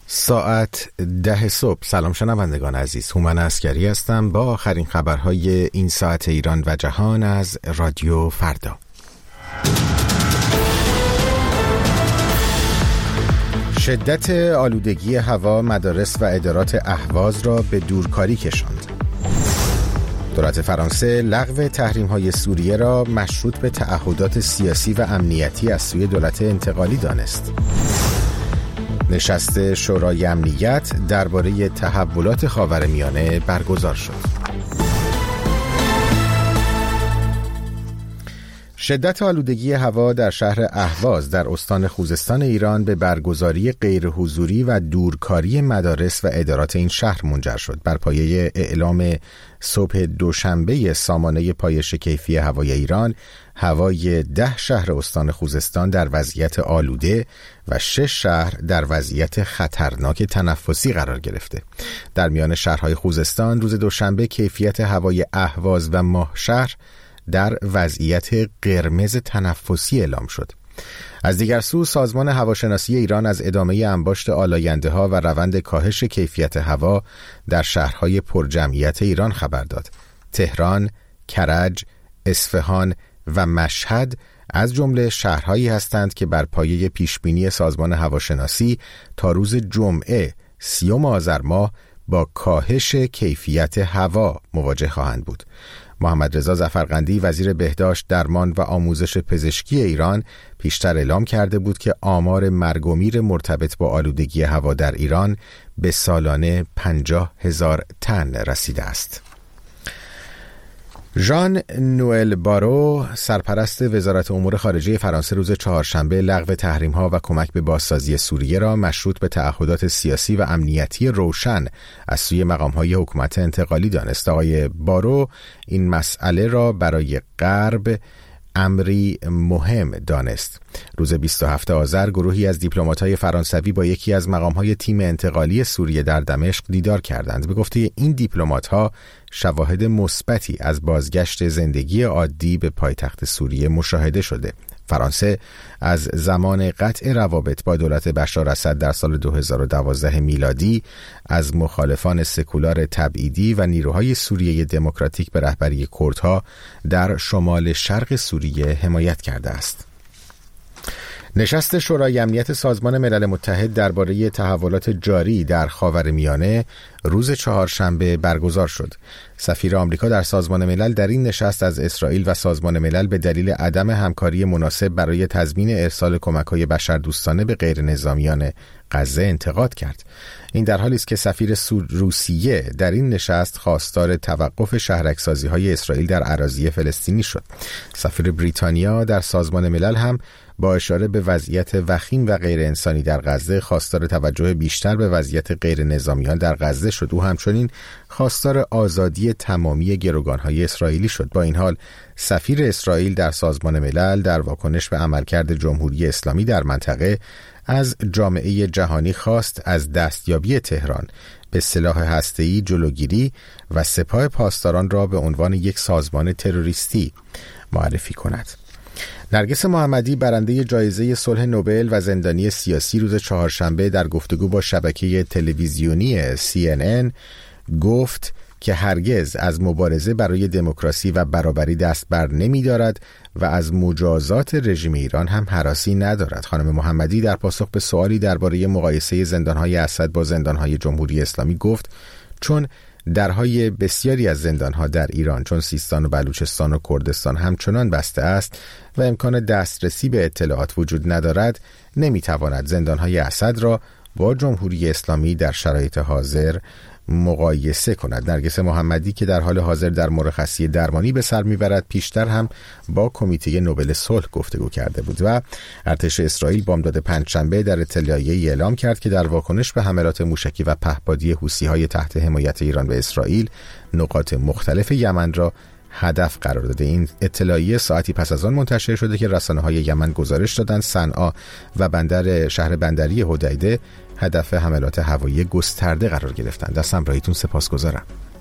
ساعت 10 صبح. سلام شنوندگان عزیز، هومن عسکری هستم با آخرین خبرهای این ساعت ایران و جهان از رادیو فردا. شدت آلودگی هوا مدارس و ادارات اهواز را به دورکاری کشاند. دولت فرانسه لغو تحریم‌های سوریه را مشروط به تعهدات سیاسی و امنیتی از سوی دولت انتقالی دانست. نشست شورای امنیت درباره تحولات خاورمیانه برگزار شد. شدت آلودگی هوا در شهر اهواز در استان خوزستان ایران به برگزاری غیرحضوری و دورکاری مدارس و ادارات این شهر منجر شد. بر پایه اعلام صبح دوشنبه سامانه پایش کیفی هوای ایران، هوای 10 شهر استان خوزستان در وضعیت آلوده و 6 شهر در وضعیت خطرناک تنفسی قرار گرفته. در میان شهرهای خوزستان روز دوشنبه کیفیت هوای اهواز و ماهشهر در وضعیت قرمز تنفسی اعلام شد. از دیگر سو سازمان هواشناسی ایران از ادامه انباشت آلاینده ها و روند کاهش کیفیت هوا در شهرهای پرجمعیت ایران خبر داد. تهران، کرج، اصفهان و مشهد از جمله شهرهایی هستند که بر پایه پیشبینی سازمان هواشناسی تا روز جمعه 30 آذر ماه با کاهش کیفیت هوا مواجه خواهند بود. محمد رضا ظفرقندی وزیر بهداشت، درمان و آموزش پزشکی ایران پیشتر اعلام کرده بود که آمار مرگ و میر مرتبط با آلودگی هوا در ایران به سالانه 50,000 تن رسیده است. ژان نوئل بارو سرپرست وزارت امور خارجه فرانسه روز چهارشنبه لغو تحریم‌ها و کمک به بازسازی سوریه را مشروط به تعهدات سیاسی و امنیتی روشن از سوی مقام‌های حکومت انتقالی دانست. آقای بارو این مسئله را برای غرب امری مهم دانست. روز 27 آذر گروهی از دیپلمات‌های فرانسوی با یکی از مقام‌های تیم انتقالی سوریه در دمشق دیدار کردند. به گفته این دیپلمات‌ها شواهد مثبتی از بازگشت زندگی عادی به پایتخت سوریه مشاهده شده. فرانسه از زمان قطع روابط با دولت بشار اسد در سال 2012 میلادی از مخالفان سکولار تبعیدی و نیروهای سوریه دموکراتیک به رهبری کردها در شمال شرق سوریه حمایت کرده است. نشست شورای امنیت سازمان ملل متحد درباره تحولات جاری در خاورمیانه روز چهارشنبه برگزار شد. سفیر آمریکا در سازمان ملل در این نشست از اسرائیل و سازمان ملل به دلیل عدم همکاری مناسب برای تضمین ارسال کمک‌های بشردوستانه به غیر نظامیان غزه انتقاد کرد. این در حالی است که سفیر روسیه در این نشست خواستار توقف شهرک‌سازی‌های اسرائیل در اراضی فلسطینی شد. سفیر بریتانیا در سازمان ملل هم با اشاره به وضعیت وخیم و غیر انسانی در غزه خواستار توجه بیشتر به وضعیت غیر نظامیان در غزه شد. او همچنین خواستار آزادی تمامی گروگان‌های اسرائیلی شد. با این حال سفیر اسرائیل در سازمان ملل در واکنش به عملکرد جمهوری اسلامی در منطقه از جامعه جهانی خواست از دستیابی تهران به سلاح هسته‌ای جلوگیری و سپاه پاسداران را به عنوان یک سازمان تروریستی معرفی کند. نرگس محمدی برنده جایزه صلح نوبل و زندانی سیاسی روز چهارشنبه در گفتگو با شبکه تلویزیونی CNN گفت که هرگز از مبارزه برای دموکراسی و برابری دست بر نمی دارد و از مجازات رژیم ایران هم هراسی ندارد. خانم محمدی در پاسخ به سوالی درباره مقایسه زندانهای اسد با زندانهای جمهوری اسلامی گفت چون درهای بسیاری از زندانها در ایران چون سیستان و بلوچستان و کردستان همچنان بسته است و امکان دسترسی به اطلاعات وجود ندارد، نمیتواند زندانهای اسد را با جمهوری اسلامی در شرایط حاضر مقایسه کند. نرگس محمدی که در حال حاضر در مرخصی درمانی به سر میبرد پیشتر هم با کمیته نوبل صلح گفتگو کرده بود و ارتش اسرائیل بامداد پنجشنبه در اطلاعیه‌ای اعلام کرد که در واکنش به حملات موشکی و پهپادی حوثی‌های تحت حمایت ایران به اسرائیل نقاط مختلف یمن را هدف قرار داده. این اطلاعیه ساعتی پس از آن منتشر شده که رسانه‌های یمن گزارش دادند صنعا و شهر بندری حدیده هدف حملات هوایی گسترده قرار گرفتند. از همراهیتون سپاسگزارم.